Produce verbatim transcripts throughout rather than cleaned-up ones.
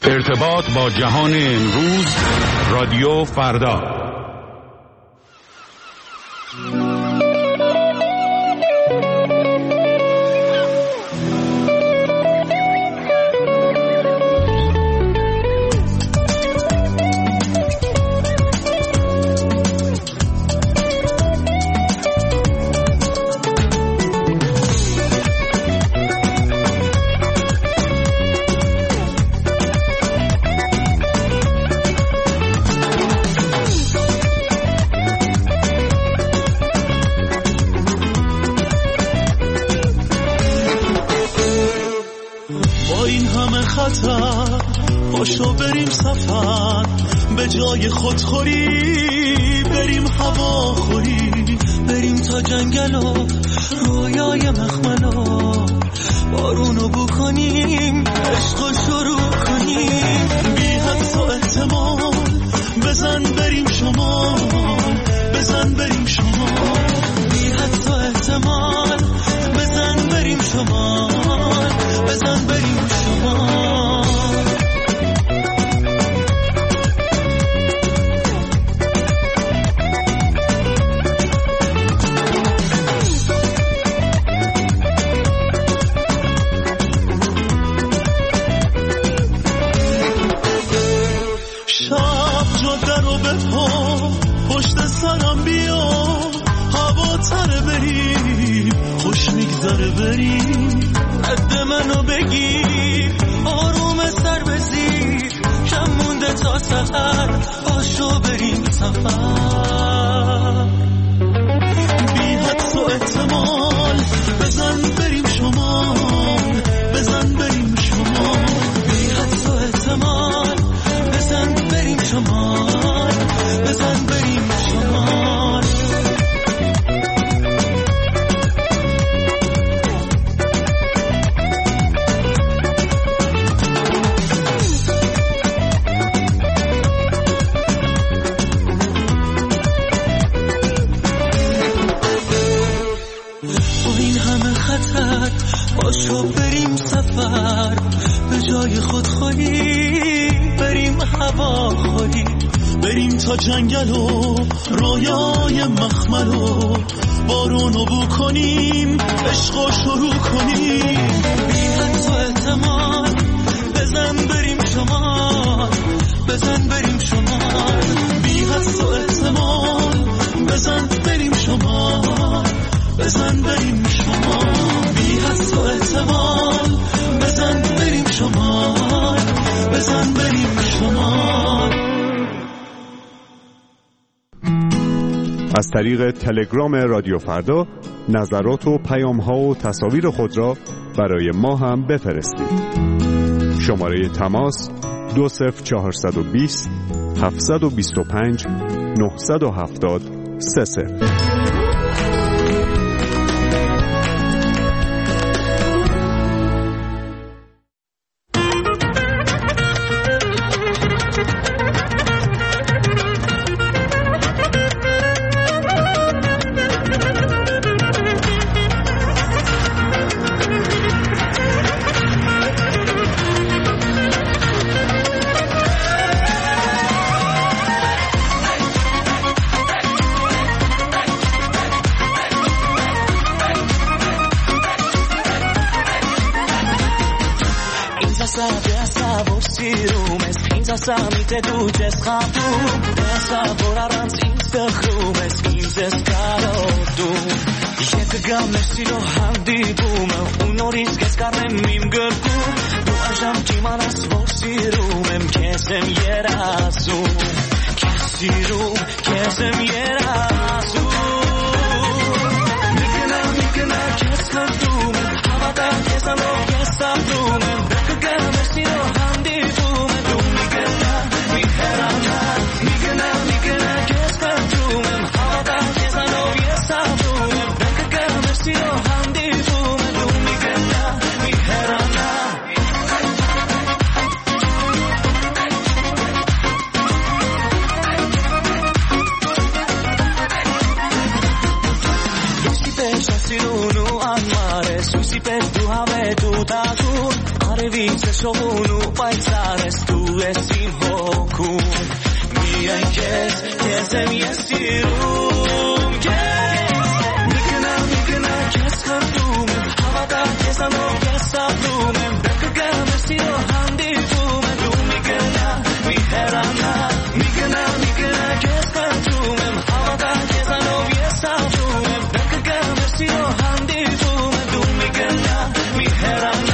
ارتباط با جهان امروز، رادیو فردا. پاشو بریم سفر به جای خودخوری، بریم هواخوری، بریم تا جنگل و رویای مخملا، بارونو بو کنیم، عشقو شروع کنیم، بی حدس و احتمال بزن بریم شمال، بزن بریم شمال، بی حدس و احتمال بزن بریم شمال، بزن بریم شمال. پشت سرم بیا هوا تره بریم، خوش میگذره بریم، قد منو بگیر، آروم سر بزیر، کم مونده تا سحر، پاشو بریم سفر، بی حدس و احتمال بزن بریم شمال، بزن بریم شمال، بی حدس و احتمال بزن بریم شمال، بزن بریم شمال. با این همه خطر پاشو بریم سفر، به جای خودخوری بریم هواخوری، بریم تا جنگل و رویای مخمل و بارونو بو کنیم، عشقو شروع کنیم، بی حدس و احتمال بزن بریم شمال، بزن بریم شمال، بی حدس و احتمال بزن بریم شمال، بزن بریم شمال، بی حدس و احتمال بزن بریم شمال، بزن بریم شمال. از طریق تلگرام رادیو فردا نظرات و پیام‌ها و تصاویر خود را برای ما هم بفرستید. شماره تماس دو صفر چهارصد و بیست هفتصد و بیست و پنج نهصد و هفتاد سه صفر. Samite duces khapum esa vorarans instakhrum es inzes karodum yek gamesilo handibum unoris keskarem mimgerku du ajam kimanas vorsirum em kesem yerasu kesirum kesem yerasu mikna mikna keskartum havada kesano kesabum yek gamesilo handibum شمون و بایترس تو اسیم حکوم میگن کس کسم یسیروم کس میگنم میگنم کس کردوم هوا در کسانو کسابوم بکگم اسیو هم دیفوم دو میگنم میهرم میگنم میگنم کس کردوم هوا در کسانو کسابوم بکگم اسیو هم دیفوم دو میگنم میهرم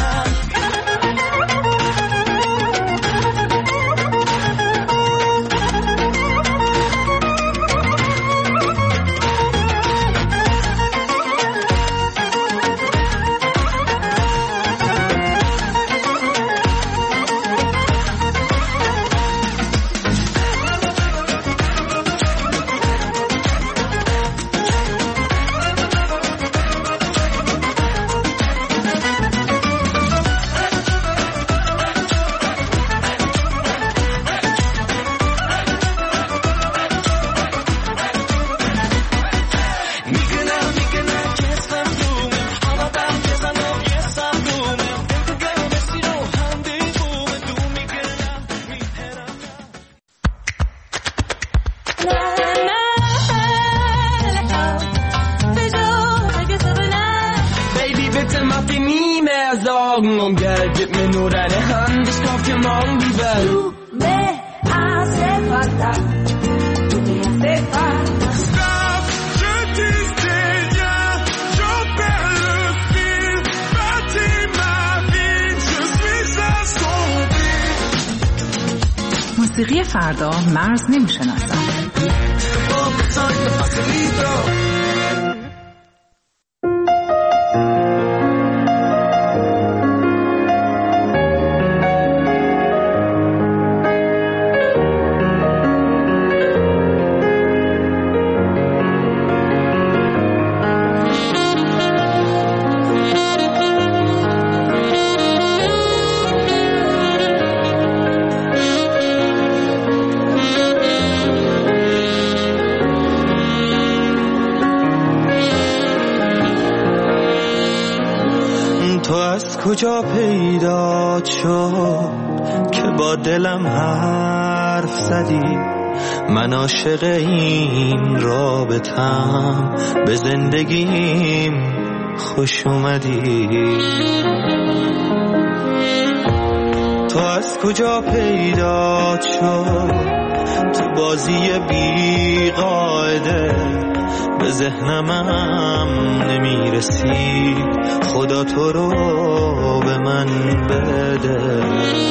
Någon gadget med några hand det ska för många bli väl Du me hace falta Tu me hace falta Stop, je disais bien Je perds le fil Bâtis ma vie Je suis assombri موسیقی فردا مرز نمیشناسد کجا پیدا شد که با دلم حرف زدی من عاشق این رابطم به زندگیم خوش اومدی تو از کجا پیدا شد تو بازی بی قاعده به ذهنم نمیرسی خدا تو رو به من بده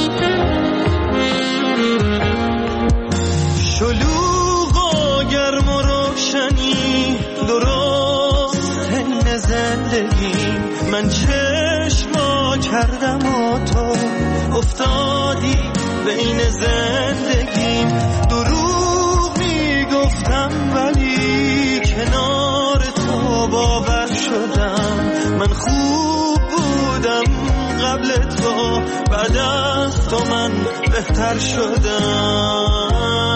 شلوغ و گرم و روشنی درست حین زندگی من چشما کردم و تو افتادی بین زندگیم دروغ میگفتم ولی کنار تو باور شدم من خوب بودم قبل تو بعد از تو من بهتر شدم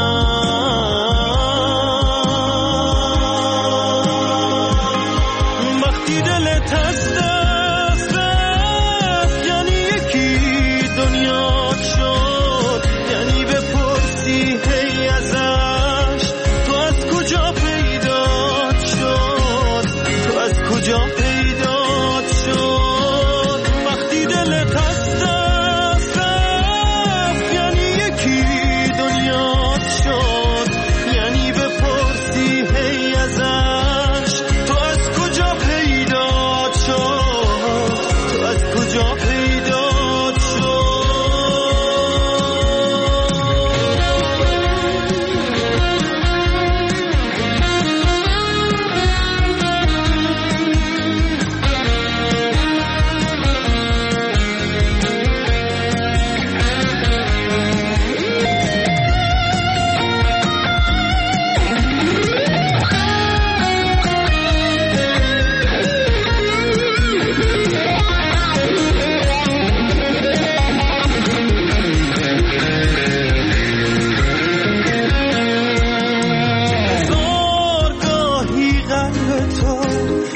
وقتی دلت از دست رفت یعنی یکی دنیا شد یعنی بپرسی هی ازش تو از کجا پیدا شد تو از کجا پیدا شد وقتی دلت از دست رفت یعنی یکی دنیا شد یعنی بپرسی هی ازش تو از کجا پیدا شد تو از کجا پیدا شد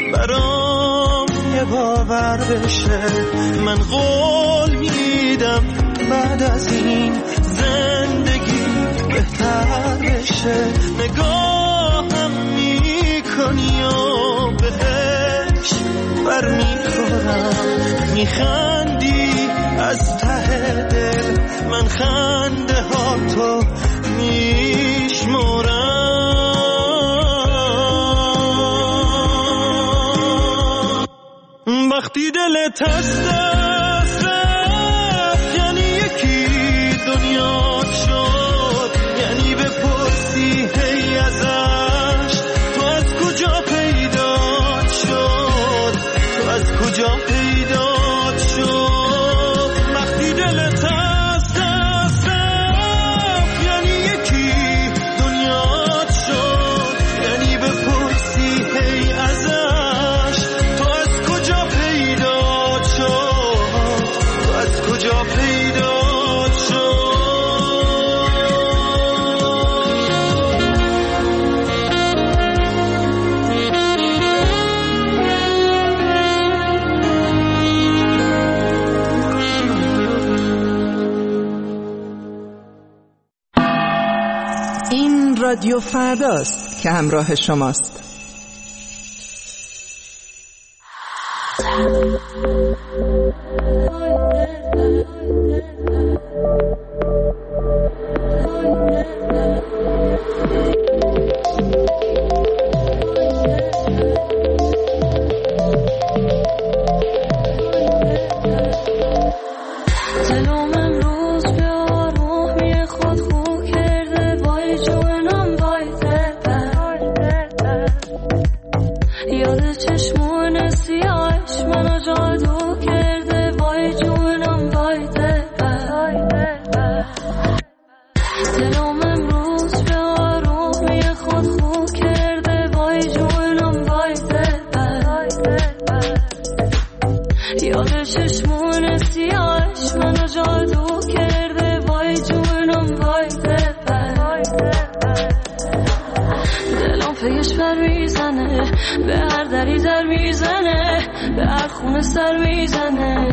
من قول میدم بعد از این زندگی بهتر بشه. نگاهم میکنی و بهش بر میخورم، میخندی از ته دل، من خنده ها تو میشمرم. وقتی دلت از دست رفت یعنی یکی دنیا شد، یعنی بپرسی هی ازش تو از کجا پیدا شد، تو از کجا پیدا شد. وقتی دلت از دست رفت یعنی یکی دنیا شد، یعنی بپرسی هی ازش تو از کجا پیدا شد، تو از کجا پیدا شد. این رادیو فرداست که همراه شماست. به هر دری در میزنه، به هر خونه سر میزنه،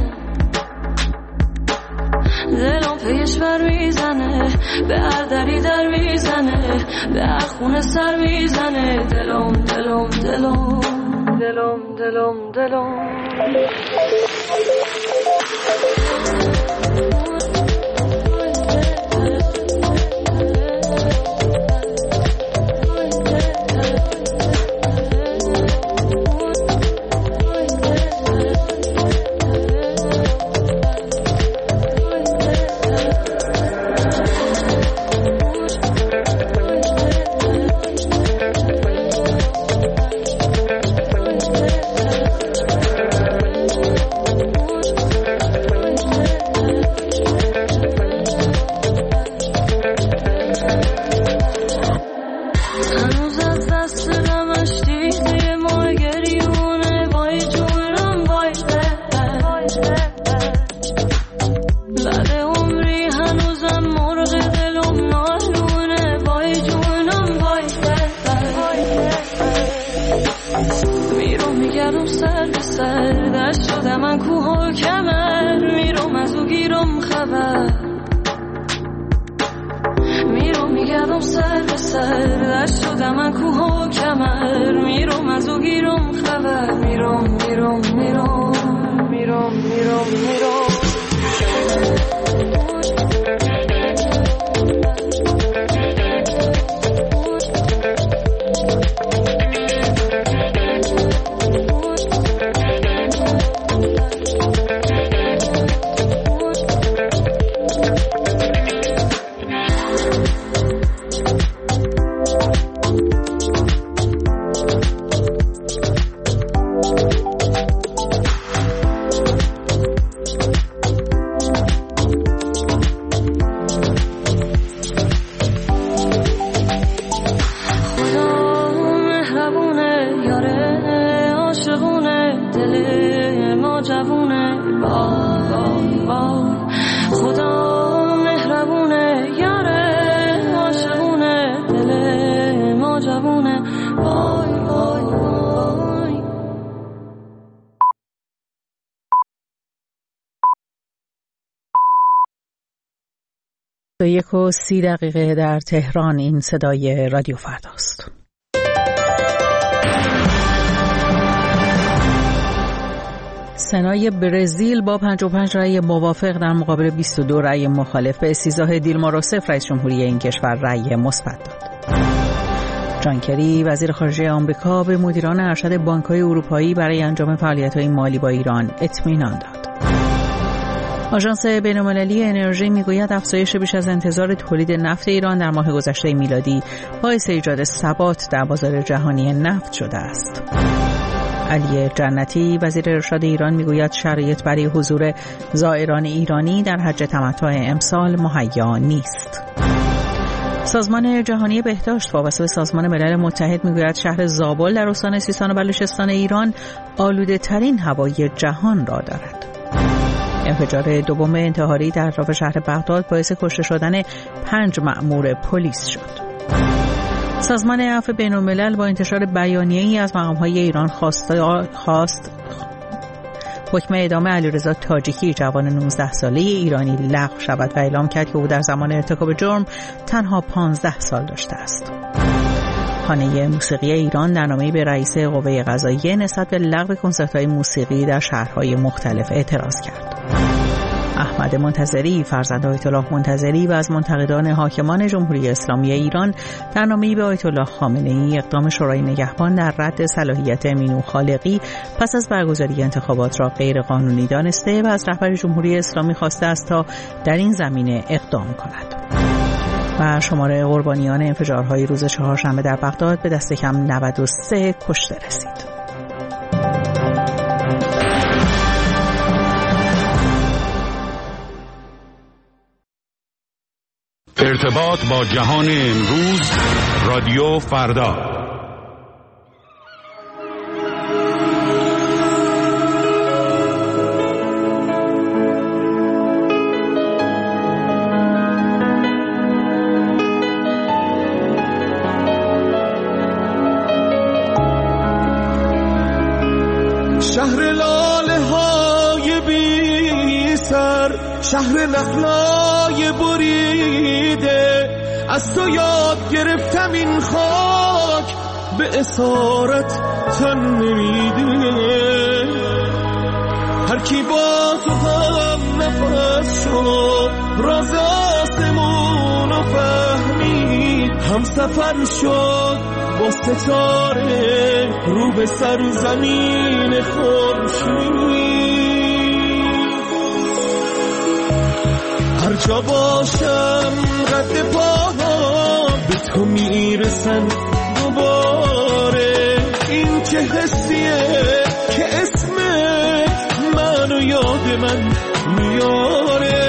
دلم پیش بر میزنه، به هر دری در میزنه، به هر خونه سر میزنه. دلم دلم دلم دلم دلم دلم و یک و سی دقیقه در تهران. این صدای رادیو فرداست. سنای برزیل با پنجاه و پنج رأی موافق در مقابل بیست و دو رأی مخالف به استیضاح دیلما روسف رئیس جمهوری این کشور رأی مثبت داد. جان کری وزیر خارجه آمریکا به مدیران ارشد بانک‌های اروپایی برای انجام فعالیت‌های مالی با ایران اطمینان داد. آژانس بین‌المللی انرژی میگوید افزایش بیش از انتظار تولید نفت ایران در ماه گذشته میلادی باعث ایجاد ثبات در بازار جهانی نفت شده است. علی جنتی وزیر ارشاد ایران میگوید شرایط برای حضور زائران ایرانی در حج تمتع امسال مهیا نیست. سازمان جهانی بهداشت وابسته به سازمان ملل متحد میگوید شهر زابل در استان سیستان و بلوچستان ایران آلوده ترین هوای جهان را دارد. انفجار دوم انتحاری در اطراف شهر بغداد باعث کشته شدن پنج مأمور پلیس شد. سازمان عفو بین‌الملل با انتشار بیانیه‌ای از مقام‌های ایران خواست خواست حکم اعدام علیرضا تاجیکی جوان نوزده ساله ایرانی لغو شود و اعلام کرد که او در زمان ارتکاب جرم تنها پانزده سال داشته است. خانه موسیقی ایران در نامه‌ای به رئیس قوه قضاییه نسبت به لغو کنسرت‌های موسیقی در شهرهای مختلف اعتراض کرد. احمد منتظری فرزند آیت الله منتظری و از منتقدان حاکمان جمهوری اسلامی ایران در نامه‌ای به آیت الله خامنه‌ای اقدام شورای نگهبان در رد صلاحیت مینو خالقی پس از برگزاری انتخابات را غیر قانونی دانسته و از رهبر جمهوری اسلامی خواسته است تا در این زمینه اقدام کند. و شمار قربانیان انفجارهای روز چهارشنبه در بغداد به دست کم نود و سه کشته رسید. ارتباط با جهان امروز رادیو فردا. شهر لاله های بی سر، شهر نخلای بریده، از تو یاد گرفتم این خاک به اسارت تن نمیده. هر کی با تو هم نفس شد راز آسمون رو فهمید، هم سفر شد با ستاره رو به سرزمین خورشید. هر جا باشم قد پاها به تو میرسن دوباره. این چه حسیه که اسم منو یاد من میاره.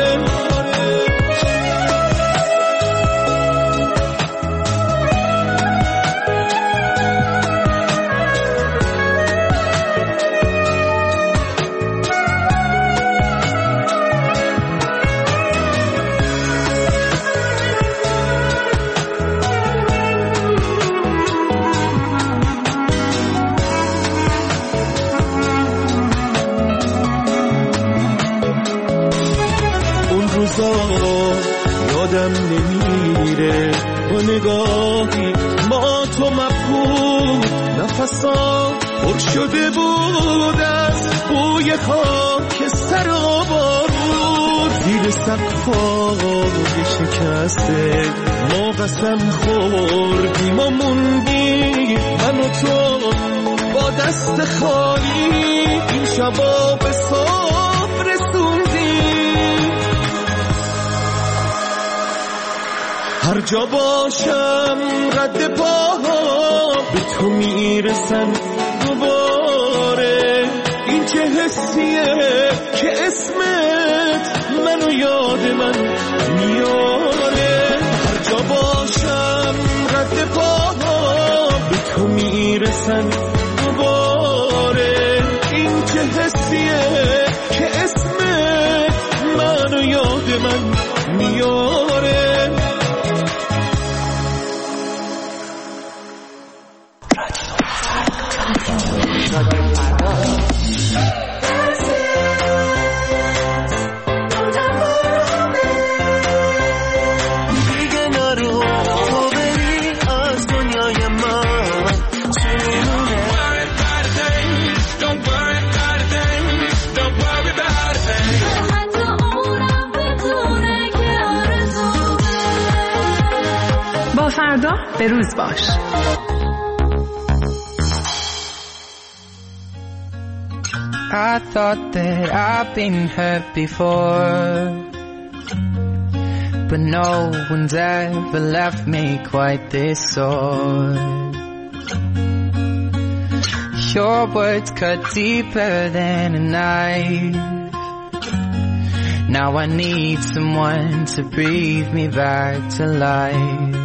یادم نمیره با نگاهی ما تو مبهود، نفسا پر شده بود از بوی خاک سر و بارود. زیر سقفای شکسته ما قسم خوردیم و موندیم من و تو با دست خالی. این شبا به صبح رسوندیم. هر جا باشم قد پاها به تو میرسن دوباره. این چه حسیه که اسمت منو یاد من میاره. هر جا باشم قد پاها به تو میرسن دوباره. این چه حسیه که اسمت منو یاد من میاره. آگاه به روز باش. I thought that I've been hurt before, but no one's ever left me quite this sore. Your words cut deeper than a knife. Now I need someone to breathe me back to life.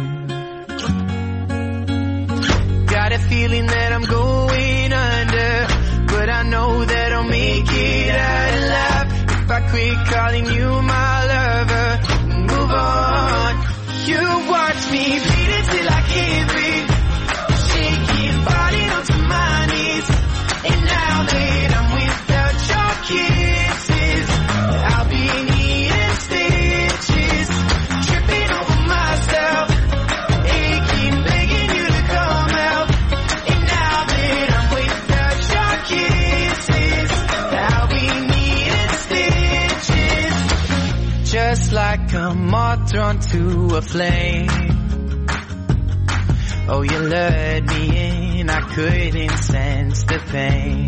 Got a feeling that I'm going under, but I know that I'll make it out alive if I quit calling you my lover and move on. You watch me bleed until I can't breathe, shaking, falling onto my knees. And now that I'm without your kisses, I'll be needing stitches, tripping over myself, aching, begging you to come out. And now that I'm without your kisses, I'll be needing stitches, just like a moth drawn to a flame. Oh, you lured me in, I couldn't sense the pain.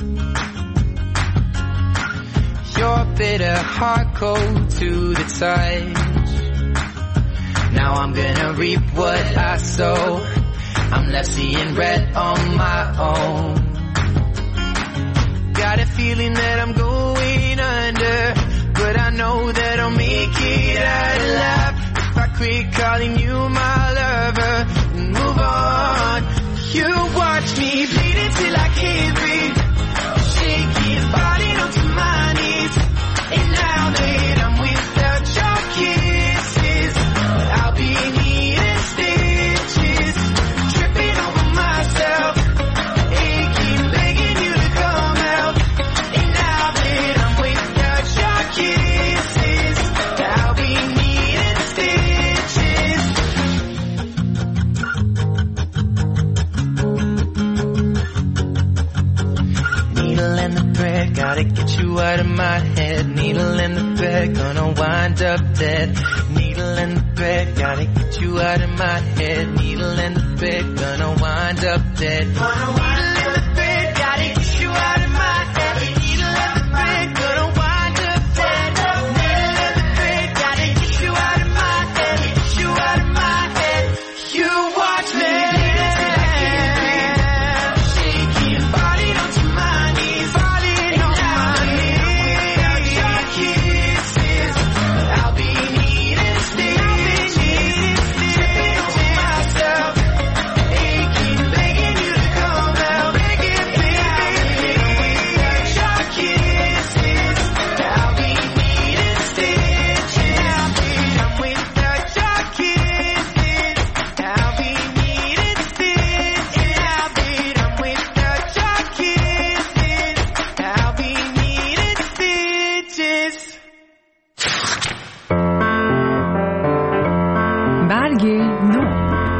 Your bitter heart cold to the touch. Now I'm gonna reap what I sow. I'm left seeing red on my own. Got a feeling that I'm going under, but I know that I'll make it out alive if I quit calling you my lover and move on. You watch me bleed until I can't breathe, shaking, falling onto my knees. And now that I'm without your kisses, I'll be needing stitches, tripping over myself, aching, begging you to come out. And now that I'm without your kisses, I'll be needing stitches. Needle in the thread, gotta get you out of my head. Needle in the thread, gonna wind up dead. Needle in the thread, gotta get you out of my head. Needle in the thread, gonna wind up dead. Needle in the thread, gotta get you out of my head. Needle in the thread, gonna wind up dead. Needle in the thread, gotta get you out of my head. Get you out of my head. You watch me till I can't breathe, shaking, falling onto my knees, falling on my knees. Without your kisses, I'll be needing stitches, tripping over myself, aching, begging you to come out, begging, begging. Without your kisses, I'll be needing stitches. I'm without your kisses, I'll be needing stitches. I'm without your kisses, I'll be needing stitches. برگ نو.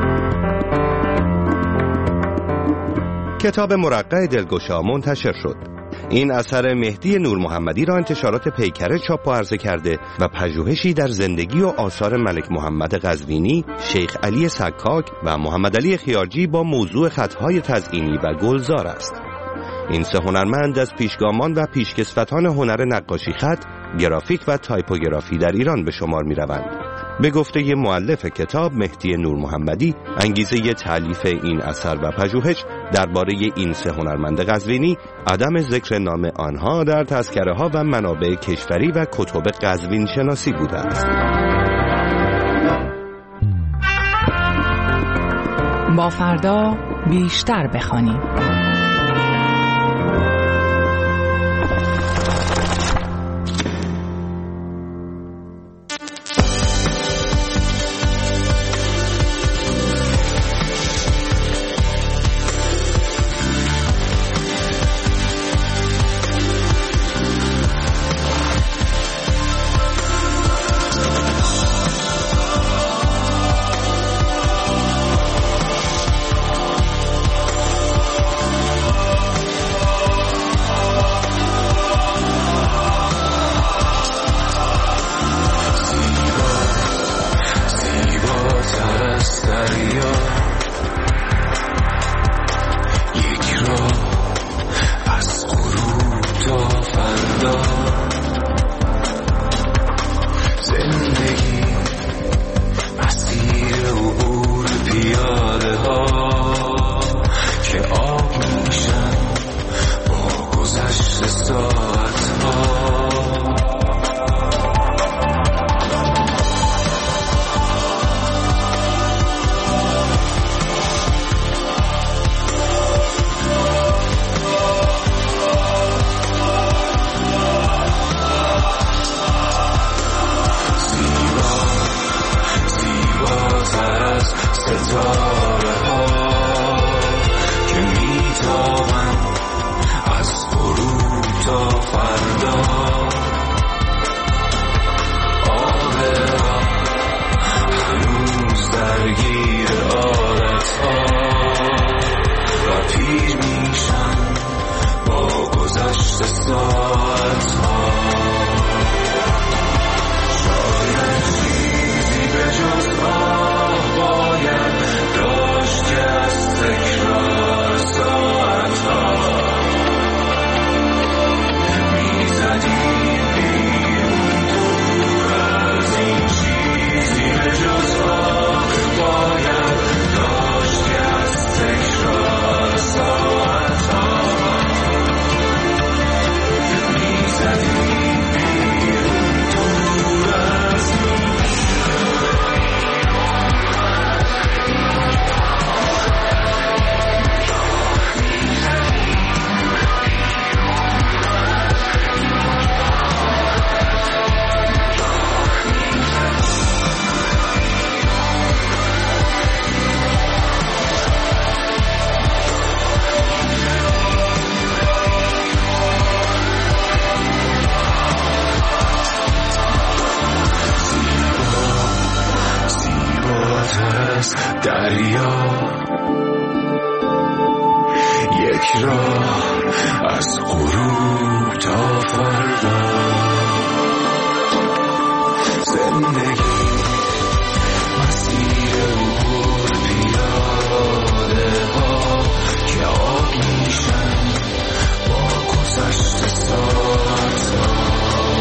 کتاب مرقع دلگشا منتشر شد. این اثر مهدی نور محمدی را انتشارات پیکره چاپ و عرضه کرده و پژوهشی در زندگی و آثار ملک محمد قزوینی، شیخ علی سکاک و محمد علی خیارجی با موضوع خطهای تزئینی و گلزار است. این سه هنرمند از پیشگامان و پیشکسوتان هنر نقاشی خط، گرافیک و تایپوگرافی در ایران به شمار می روند. به گفته مؤلف کتاب مهدی نور محمدی، انگیزه تألیف این اثر و پژوهش درباره این سه هنرمند قزوینی عدم ذکر نام آنها در تذکره ها و منابع کشوری و کتب قزوین شناسی بوده است. با فردا بیشتر بخوانیم. دریا یک راه از غروب تا فردا زندگی مسیر عبور پیاده ها که آب میشن با گذشت ساعت ها ستاره ها که میتابن از غروب تا فردا آب راه هنوز درگیر عادت ها و پیر میشن با گذشت ساعت ها شاید چیزی به جز آه باید داشت که از تکرار ساعت ها میزدیم بیرون دور از این چیزی به جز آه باید داشت که از تکرار ساعت ها میزدیم بیرون دور از این دریا یک راه از غروب تا فردا زندگی مسیر عبور پیاده ها که آب میشن با گذشت ساعت ها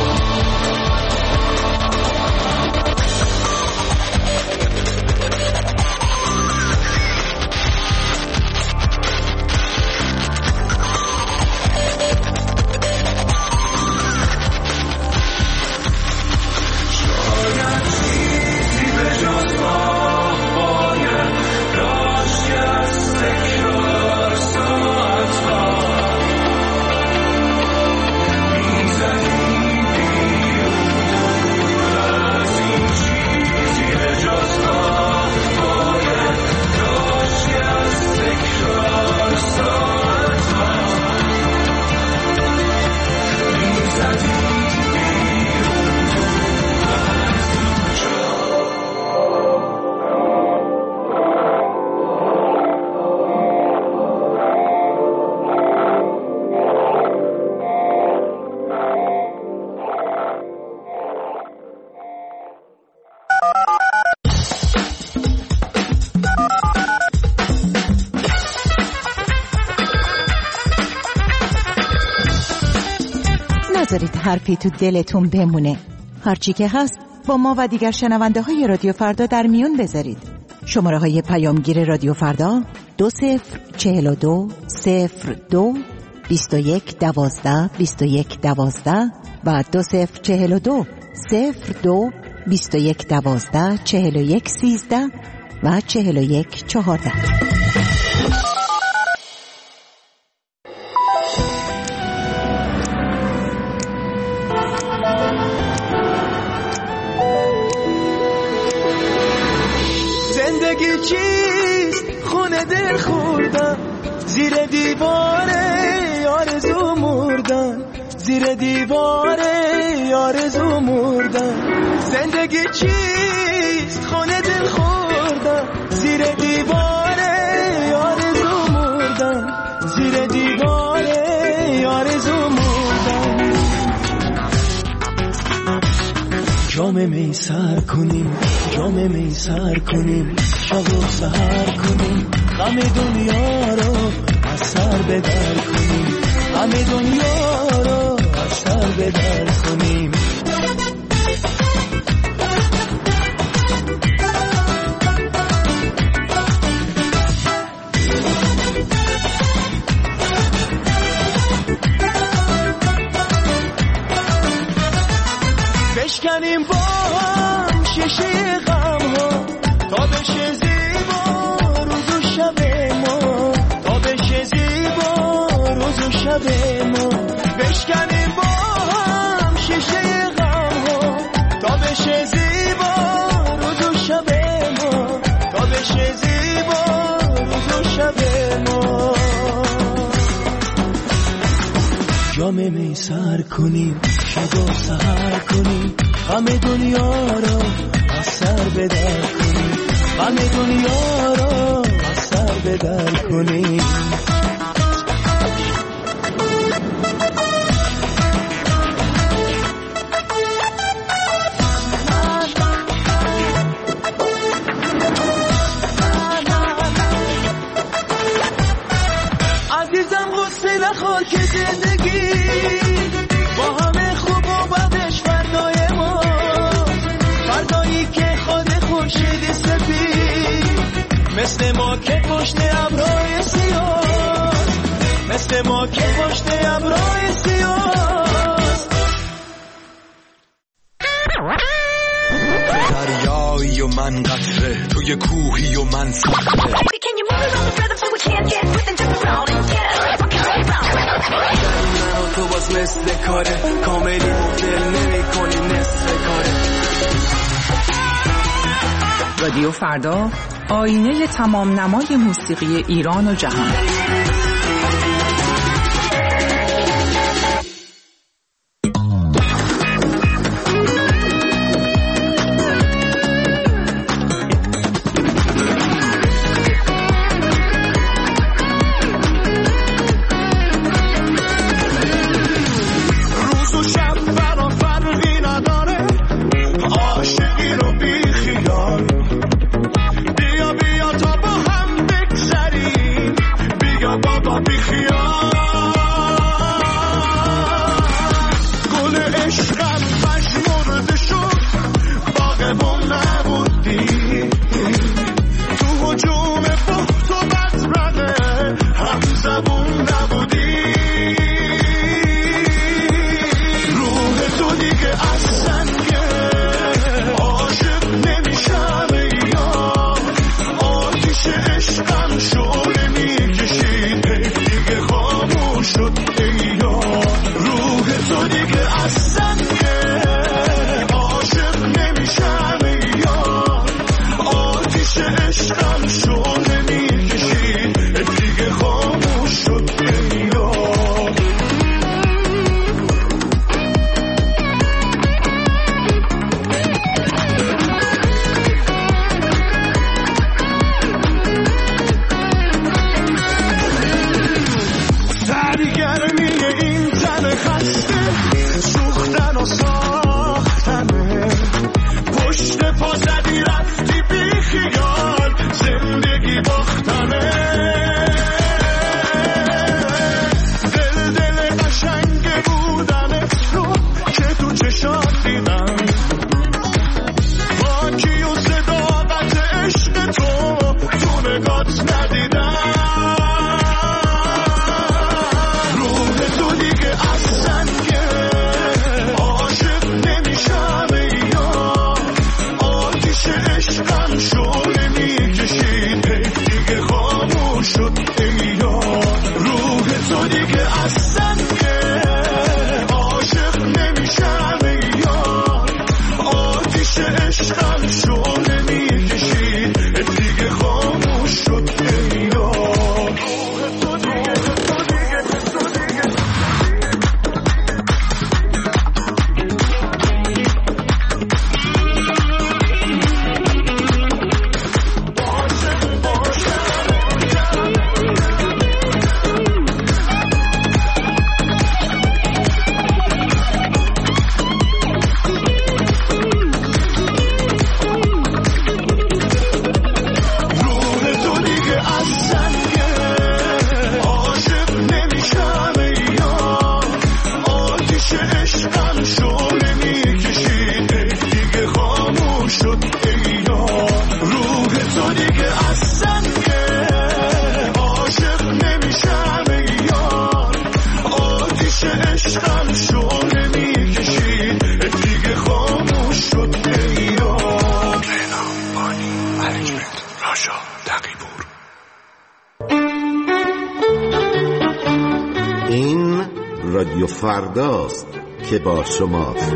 نذارید حرفی تو دلتون بمونه. هرچی که هست با ما و دیگر شنونده های رادیو فردا در میون بذارید. شماره های پیامگیر رادیو فردا دو صفر چهل و دو صفر دو بیست و یک دوازده بیست و یک دوازده و دو صفر چهل و دو صفر دو بیست و یک دوازده چهل و یک سیزده و چهل و یک چهارده. زندگی چیست خونه دل خوردم زیر دیواره آرزو مردم زیر دیواره آرزو مردم زندگی چیست خونه دل خوردم زیر دیواره آرزو مردم زیر دیواره آرزو مردم جام می سر کنیم، جام می سر کنیم، شب و سهر کنیم، غم دنیا رو از سر بدر کنیم، غم دنیا رو از سر بدر کنیم. بشکنیم با هم شیشه غم ها تا بشه زیبا روز و شب ما، تا بشه زیبا روز و شب ما. بشکنیم با هم شیشه غم ها تا بشه زیبا روز و شب ما، تا بشه زیبا روز و شب ما. جام می سر کنیم، شب و سهر کنیم، غم دنیا رو از سر بدر کنیم، غم دنیا رو از سر بدر کنیم. عزیزم غصه نخور که زندگی با همه خوب و بدش فردای ما، فردایی که خود خورشید سفید مثل ما که پشت ابرهای سیاه، مثل ما که پشت ابرهای سیاه. دریایی و من قطره، توی کوهی و من صخره. تو باز مثل کاره کاملی مبدل نمی کنی نصف کاره. رادیو فردا، آینه تمام نمای موسیقی ایران و جهان. رادیو فرداست که با شماست.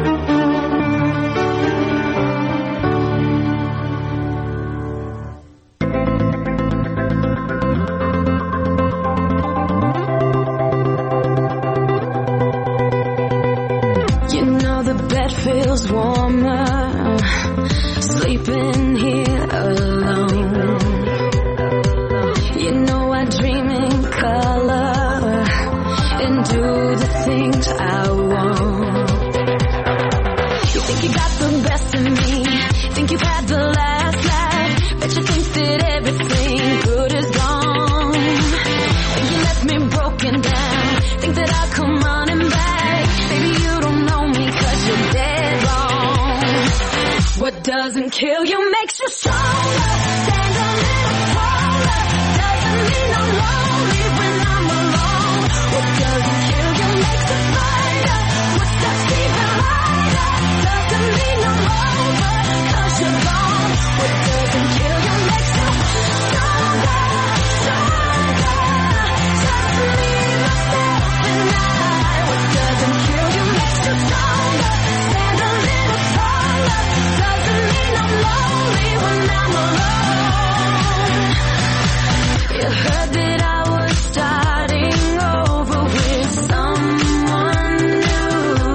Feels warmer sleeping here alone. You know I dream in color and do the things I want. You think you got the best of me, think you've had the last laugh, bet you think that everything good is gone. Think you left me broken down, think that I'll come running back. Baby, you don't know me 'cause you're dead wrong. What doesn't kill you makes you stronger. Stand a little taller. Doesn't mean I'm lonely when I'm alone. What doesn't kill you makes you brighter. What's that even lighter? Doesn't mean I'm over 'cause you're gone. What doesn't kill you makes you stronger, stronger. Just me, myself, and I. What doesn't kill you makes you stronger. Stand a little taller. Doesn't mean I'm lonely when I'm alone. You heard that I was starting over with someone new.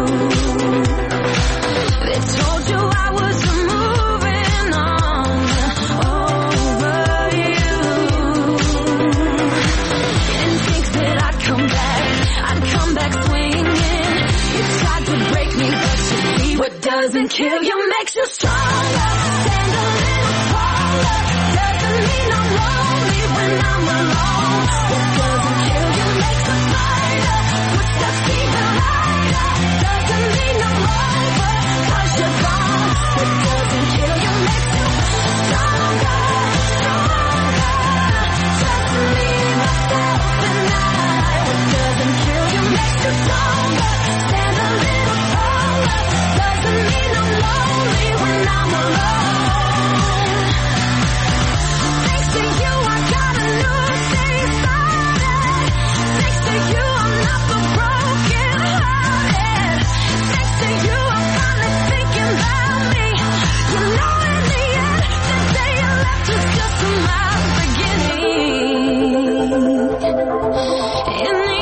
They told you I was moving on over you. You didn't think that I'd come back, I'd come back swinging. You tried to break me, but you see what doesn't kill you makes you stronger. Stand a little taller. Doesn't mean I'm lonely when I'm alone. What doesn't kill you makes us brighter. What's that even lighter? Doesn't mean I'm over 'cause you're gone. What doesn't kill you makes you stronger, stronger. Just me, myself, and I. What doesn't kill you makes you stronger. Stand a little taller. Doesn't mean I'm lonely when I'm alone. Thanks to you, I got a new day started. Thanks to you, I'm not the broken hearted. Thanks to you, I'm finally thinking about me. You know, in the end, the day you left was just my beginning. In the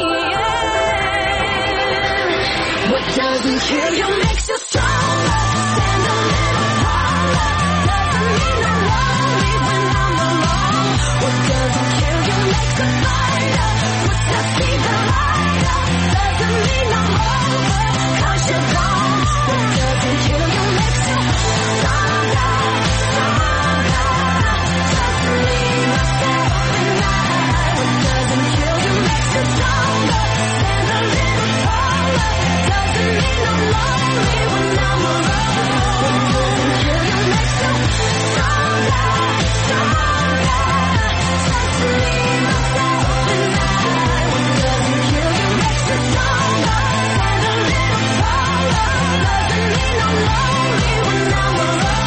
end, what doesn't kill you makes you stronger. Stand a little taller. Doesn't mean I'm lonely when I'm alone. What doesn't kill you makes us brighter. What's that even lighter? Doesn't mean I'm over 'cause you're gone. What doesn't kill you makes you stronger, stronger. Just me, myself, and I. What doesn't kill you makes you stronger. Stand a little taller. Doesn't mean I'm lonely when I'm alone. What doesn't kill you makes you stronger, stronger. Just me, myself, and I. What doesn't kill you makes you stronger. Stand a little taller. Doesn't mean I'm lonely when I'm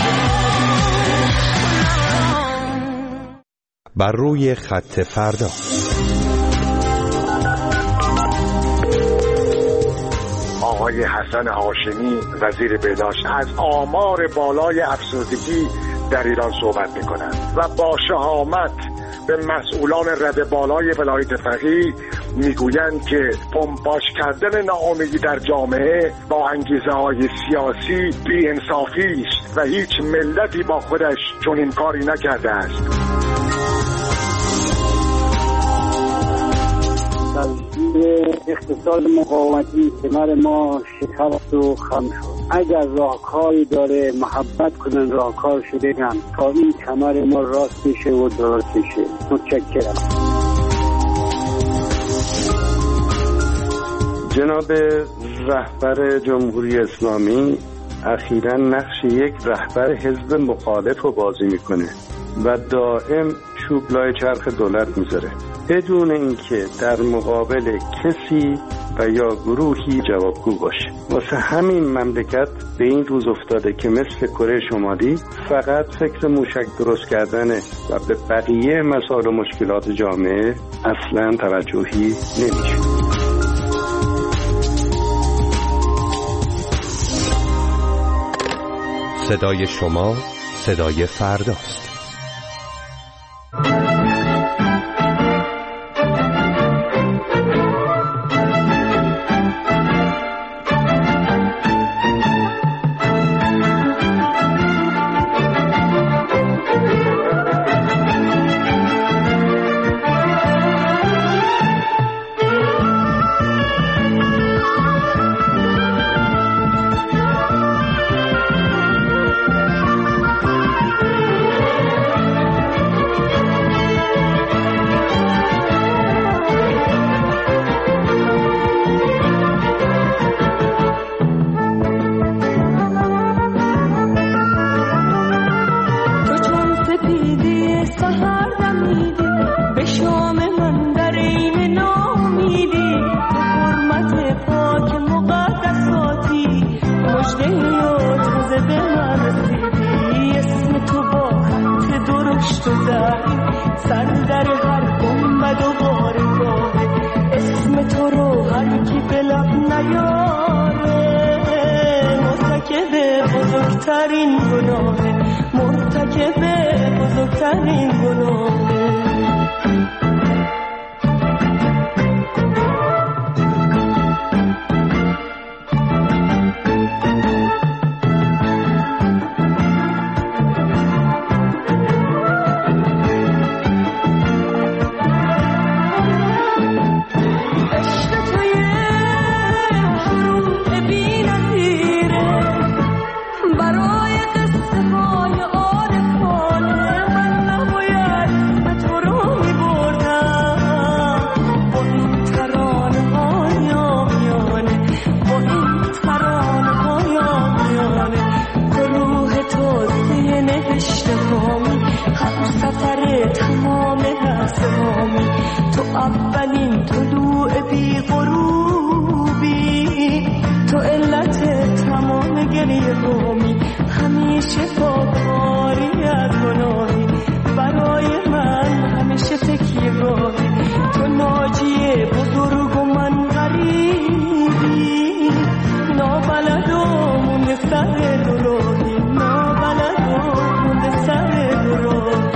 alone. بر روی خط فردا. آقای حسن هاشمی وزیر بهداشت از آمار بالای افسردگی در ایران صحبت می‌کنند و با شهامت به مسئولان رده بالای ولایت فقیه میگویند که پمپاژ کردن ناامیدی در جامعه با انگیزه‌های سیاسی بی‌انصافی است و هیچ ملتی با خودش چنین کاری نکرده است. اقتصاد مقاومتی کمر ما شکست و خم شد. اگر راهکاری داره محبت کنن راهکارشو بگن تا این کمر ما راست بشه و درست بشه. متشکرم. جناب رهبر جمهوری اسلامی اخیراً نقش یک رهبر حزب مخالف رو بازی میکنه و دائم چوب لای چرخ دولت میذاره بدون اینکه در مقابل کسی و یا گروهی جوابگو باشه. واسه همین مملکت به این روز افتاده که مثل کره شمالی فقط فکر موشک درست کردنه و به بقیه مسائل و مشکلات جامعه اصلا توجهی نمیشه. صدای شما صدای فرداست. بزرگترین گناه مرتکب بزرگترین گناه اولین طلوع بی غروبی تو علت تمام گریه همی همیشه پاکاری از گناهی برای من همیشه تکیه راهی تو ناجی بزرگ و من غریبی نابلد و مونده سر دراهی نابلد و مونده سر دراهی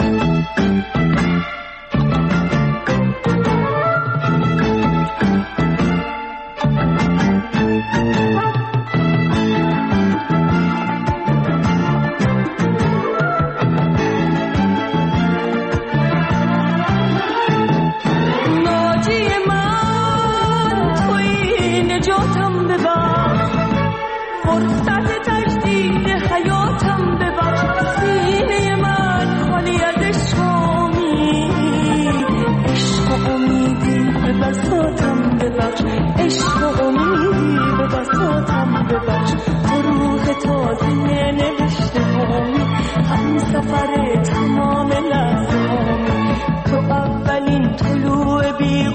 عشق و امیدی به بساطم ببخش تو روح تازه نوشته همی هم سفر تمام لحظه همی تو اولین طلوع بی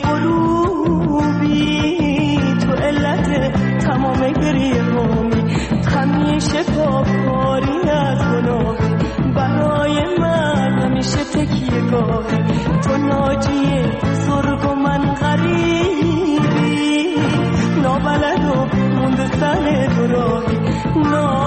غروبی تو علت تمام گریه همی همیشه پاکاری از گناهی برای من همیشه تکیه گاهی تو ناجی بزرگ و من غریبی نابلد و مونده سر دراهی